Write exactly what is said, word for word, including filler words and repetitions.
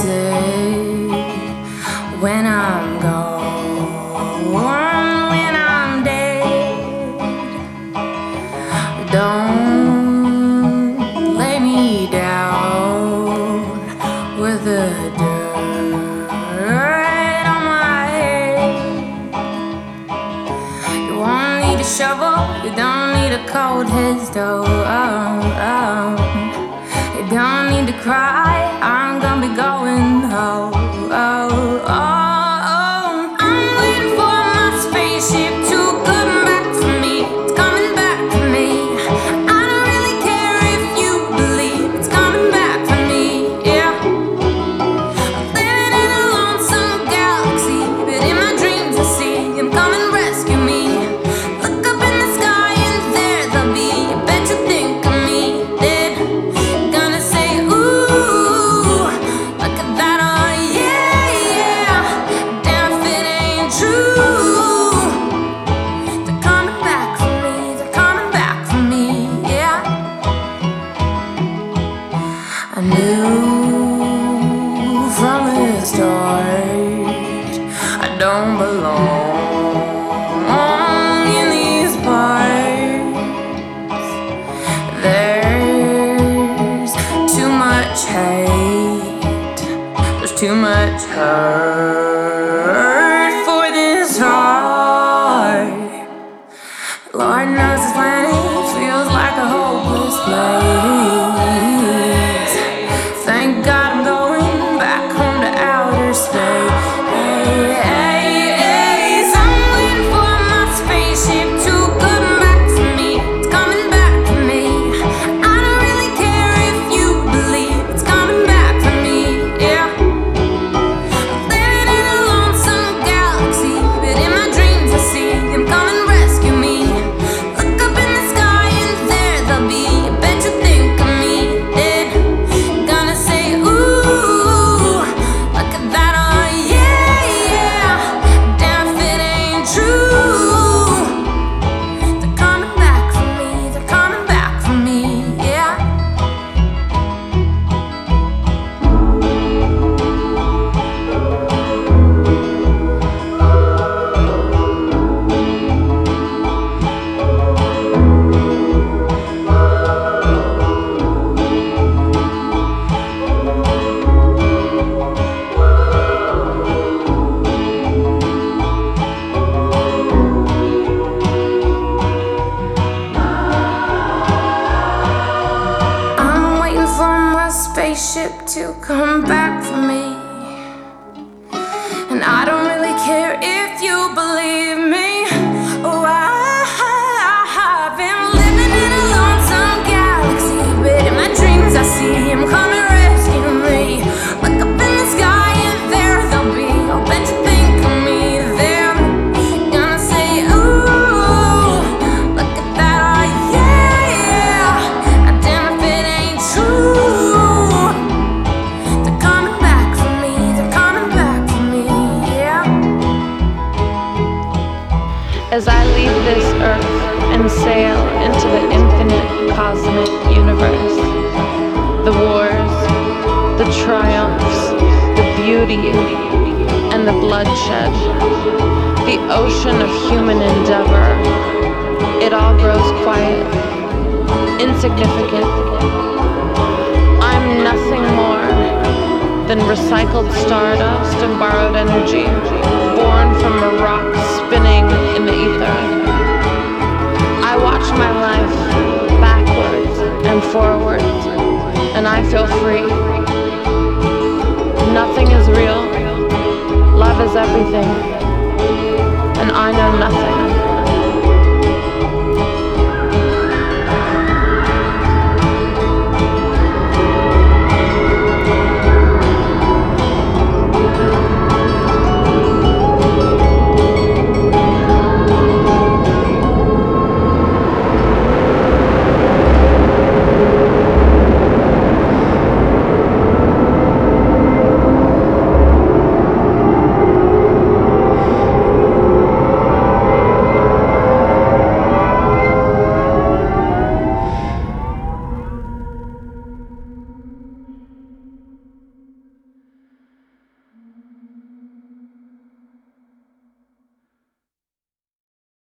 say when I'm gone, when I'm dead. Don't lay me down with the dirt on my head. You won't need a shovel, you don't need a cold head stove. Oh, oh. You don't need to cry, I'm gonna be going home. Oh, oh, oh. I'm waiting for my spaceship to come back for me. It's coming back for me. I don't really care if you believe it's coming back for me. Yeah. I'm living in a lonesome galaxy, but in my dreams I see him come and rescue me. Look up in the sky and there they'll be. I bet you think of me dead. I knew from the start I don't belong in these parts. There's too much hate, there's too much hurt for this heart. Lord knows this planet feels like a hopeless place. Thank God I'm going back home to outer space. Hey, hey, hey. So I'm waiting for my spaceship to come back for me. It's coming back for me. I don't really care if you believe it's coming back for me. Yeah. I'm living in a lonesome galaxy, but in my dreams I see him come and rescue me. Look up in the sky and there they'll be. I bet you think of me dead. Spaceship to come back for me, and I don't really care if you believe me. Oh, I, I've been living in a lonesome galaxy, but in my dreams I see him come and rescue me. Look up in the sky and there they'll be. I'll bet you think of me there. Gonna say, ooh, look at that, oh yeah, yeah. Damn if it ain't true. As I leave this earth and sail into the infinite cosmic universe, the wars, the triumphs, the beauty, and the bloodshed, the ocean of human endeavor, it all grows quiet, insignificant. I'm nothing more than recycled stardust and borrowed energy, born from a rock spinning in the ether. I watch my life backwards and forwards, and I feel free. Nothing is real, love is everything, and I know nothing.